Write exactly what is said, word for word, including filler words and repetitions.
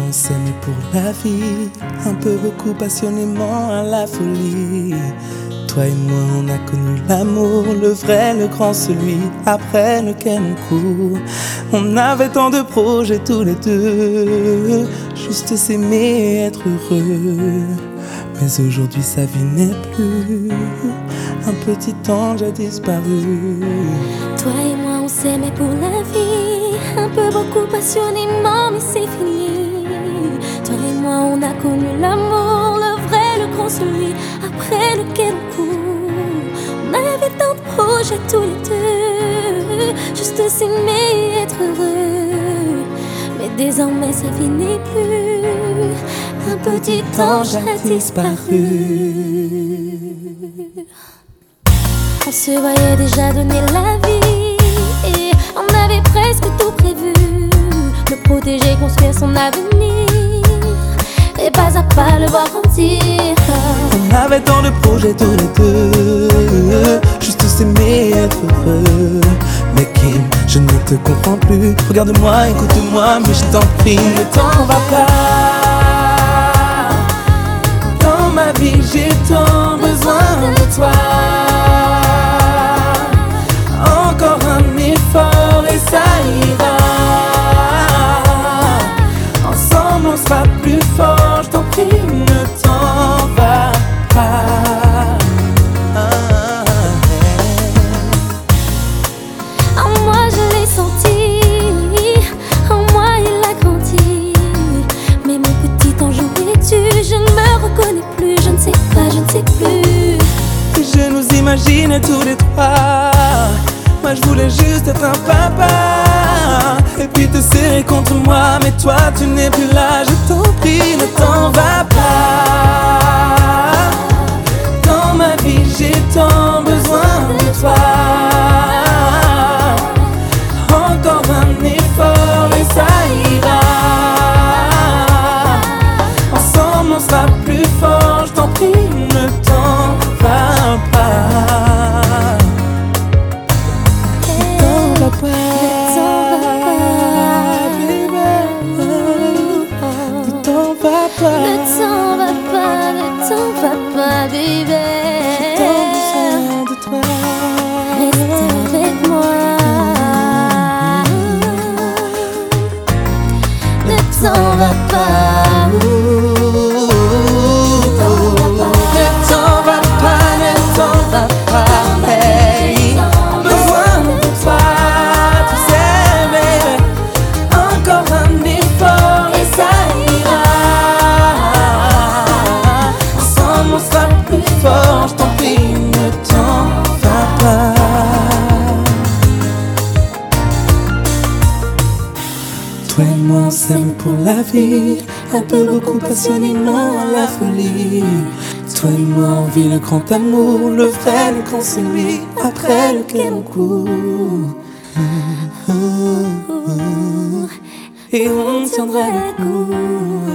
on s'aimait pour la vie, un peu, beaucoup, passionnément, à la folie. Toi et moi on a connu l'amour, le vrai, le grand, celui après lequel on court. On avait tant de projets tous les deux, juste s'aimer et être heureux. Mais aujourd'hui sa vie n'est plus, un petit ange a disparu. Toi et moi on s'aimait pour la vie, un peu, beaucoup, passionnément, mais c'est fini. Toi et moi on a connu l'amour, le vrai, le grand, celui après lequel on court. On avait tant de projets tous les deux, juste s'aimer et être heureux. Mais désormais sa vie n'est plus, un petit ange a disparu. On se voyait déjà donner la vie, et on avait presque tout prévu, le protéger, construire son avenir, et pas à pas le voir grandir. On avait tant de projets tous les deux, juste s'aimer et être heureux. Mais Kim, je ne te comprends plus. Regarde-moi, écoute-moi, mais je t'en prie, ne t'en va pas. Dans ma vie, j'ai tant besoin de toi. Encore un effort et ça ira. Ensemble, on sera plus fort. Je t'en prie, ne t'en va pas. En moi je l'ai senti, en moi il a grandi. Mais mon petit ange, où es-tu? Je ne me reconnais plus, je ne sais pas, je ne sais plus. Je nous imaginais tous les trois. Moi je voulais juste être un papa, et puis te serrer contre moi. Mais toi tu n'es plus là, je t'en prie, ne t'en va pas. Dans ma vie j'ai tant besoin de toi. Encore un effort et ça ira. Ensemble on sera plus fort, je t'en prie, ne t'en va pas. Ne t'en va pas, baby. Ne t'en va pas. Ne t'en va pas, ne t'en va pas, baby. J'ai tant besoin de toi. Reste avec moi. Ne t'en va pas. Ne t'en va pas, ne t'en va pas, hey. Besoin de toi, tu sais, baby. Encore un effort et ça ira. Ensemble on sera plus fort, je t'en prie, ne t'en va pas. Toi et moi on s'aime pour la vie, un peu, beaucoup, passionnément, à la folie. Toi et moi on vit le grand amour, le vrai, le grand, celui après lequel on court. Et on tiendra le coup.